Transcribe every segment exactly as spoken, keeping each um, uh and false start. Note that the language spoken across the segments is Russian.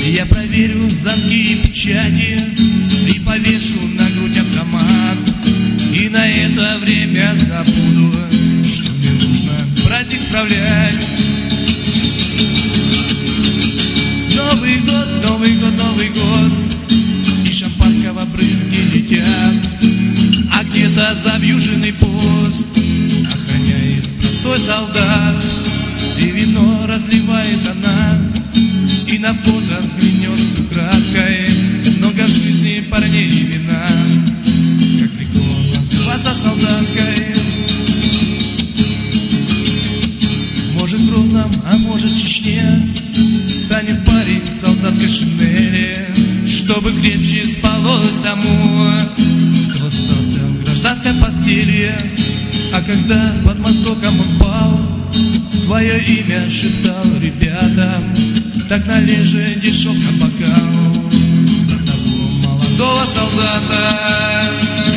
Я проверю замки и печати и повешу на грудь автомат. И на это время забуду, что мне нужно праздник справлять. Новый год, Новый год, Новый год, и шампанского брызги летят. А где-то завьюженный пост охраняет простой солдат. И вино разливает она, и на фото взглянет с украдкой. Много в жизни парней и вина, как легко называться солдаткой. Может в Грозном, а может в Чечне станет парень в солдатской шинели, чтобы крепче спалось тому, кто остался в гражданской постели. А когда под мостоком он пал, твое имя шептал ребятам: так налей же дешевка бокал за того молодого солдата.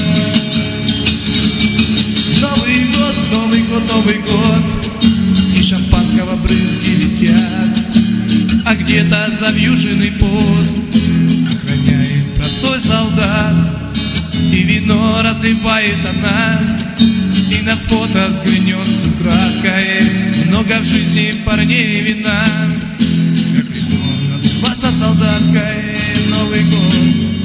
Новый год, Новый год, Новый год, и шампанского брызги летят. А где-то завьюженный пост охраняет простой солдат. И вино разливает она, и на фото взглянет с украдкой. Много в жизни парней вина, как легко называться солдаткой. Новый год,